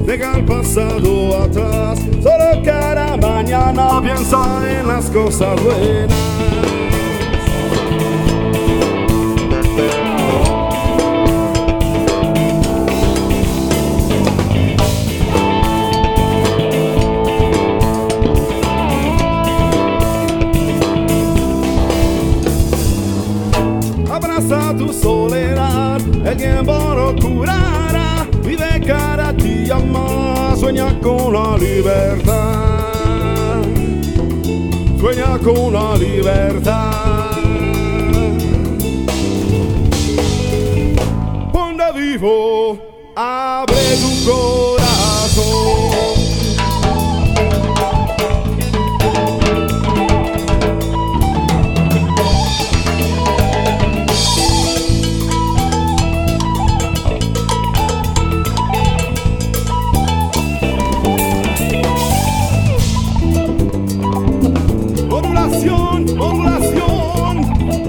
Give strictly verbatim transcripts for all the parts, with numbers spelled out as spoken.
deja el pasado atrás. Solo cada mañana piensa en las cosas buenas. Abraza tu soledad, el tiempo lo curará. Vive cada día más, sueña con la libertad. Sueña con la libertad. Donde vivo, abre tu corazón. Modulación, modulación.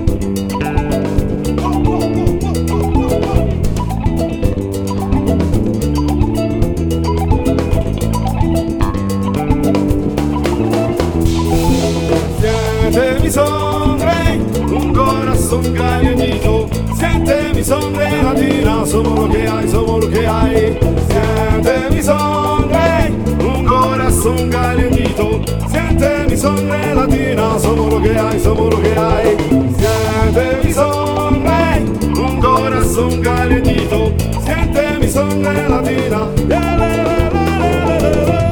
Siente mi sangre, un corazón calientito. Siente mi sangre latina, somos lo que hay, somos lo que hay. Siente mi sangre, un corazón calientito. Siente mi sangre latina, somos lo que hay, somos lo que hay. Siente mi sangre, un corazón calientito. Siente mi sangre latina. Yeah, le, le, le, le, le, le.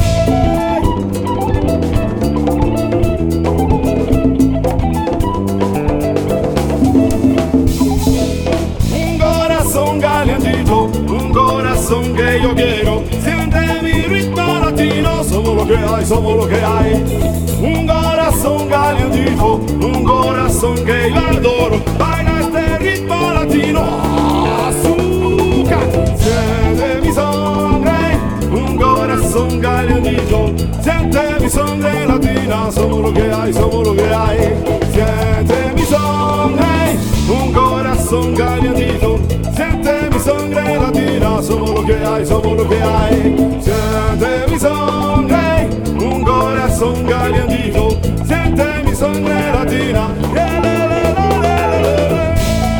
Un corazón calientito, un corazón que yo quiero. Siente mi ritmo latino, somos lo que hay, somos lo que hay. Un corazón calientito, un corazón que yo adoro. Baila este ritmo latino, azúcar. Siente mi sangre, un corazón calientito. Siente mi sangre latina, somos lo que hay, somos lo que hay. Siente mi sangre, un corazón calientito. Siente mi sangre latina, somos lo que hay, somos lo que hay. Siente mi sangre, un corazón calientito. Siente mi sangre latina. Yeah, le, le, le, le, le, le.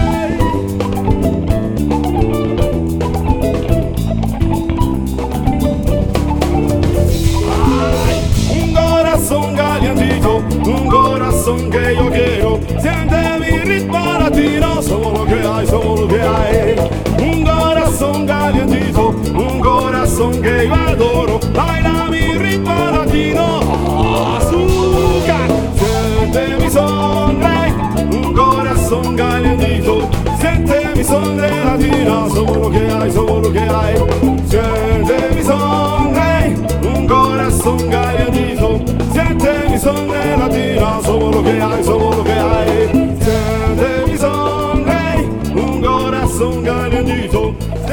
Ay, un corazón calientito, un corazón que yo quiero. Siente mi ritmo latino, somos lo que hay, somos lo que hay. Un corazón calientito, un corazón que yo adoro. Baila mi ritmo latino, azúcar. Siente mi sangre, un corazón calientito. Siente mi sangre latina, somos lo que hay, somos lo que hay. Siente mi sangre, un corazón calientito. Siente mi sangre latina, somos lo que hay, somos lo que hay. Siente mi sangre, un corazón calientito.